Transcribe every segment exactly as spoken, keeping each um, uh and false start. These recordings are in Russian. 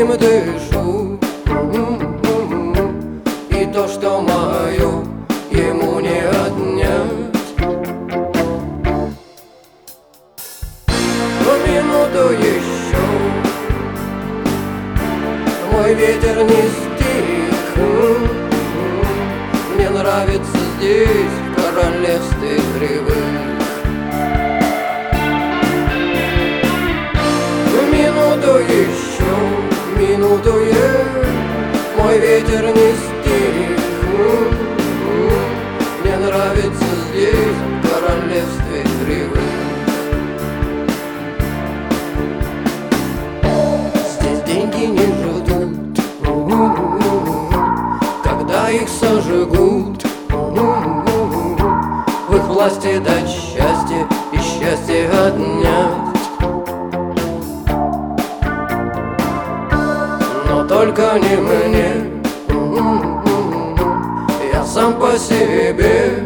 этим дышу. И то, что мое, ему не отнять. Но минуту еще мой ветер не стих. Мне нравится здесь, в королевстве кривых. Минуту еще, минуту е, мой ветер не стих. Мне нравится здесь, в королевстве кривых. Здесь деньги не ждут, когда их сожгут. В их власти дать счастье и счастье отнять. Но только не мне, я сам по себе.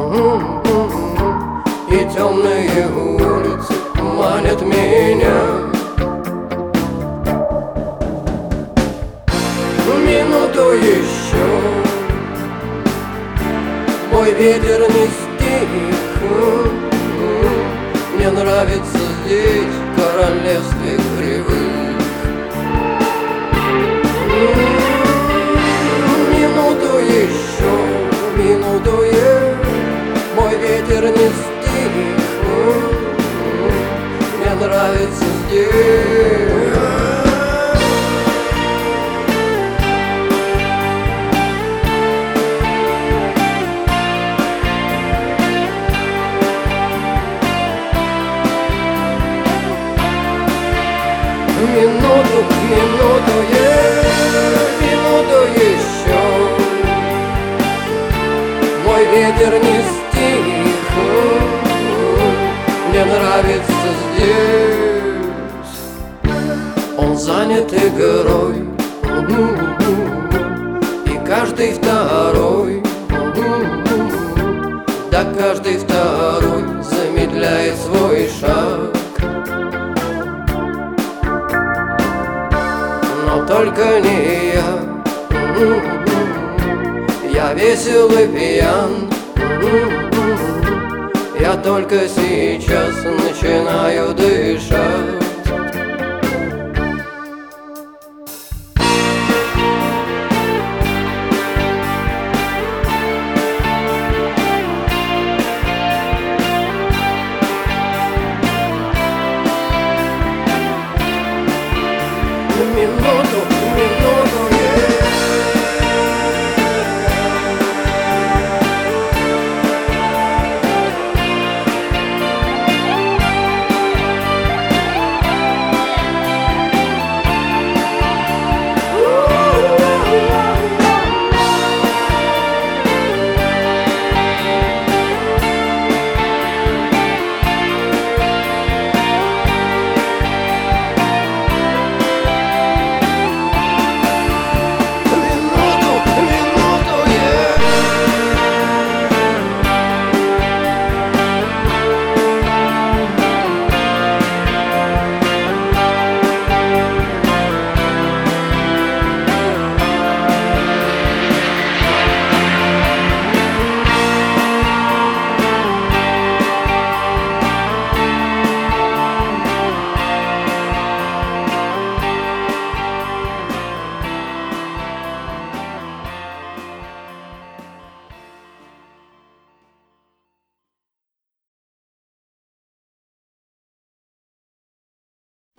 И темные улицы манят меня. Минуту еще, мой ветер не стих. Мне нравится здесь, в королевстве кривых. Минуту еще, минуту е, мой ветер не стих. Мне нравится здесь. Минуту, минуту е, минуту еще, мой ветер не стих. Мне нравится здесь. Он занят игрой, и каждый второй, да каждый второй замедляет свой шаг. Но только не я, я весел и пьян. Я только сейчас начинаю дышать.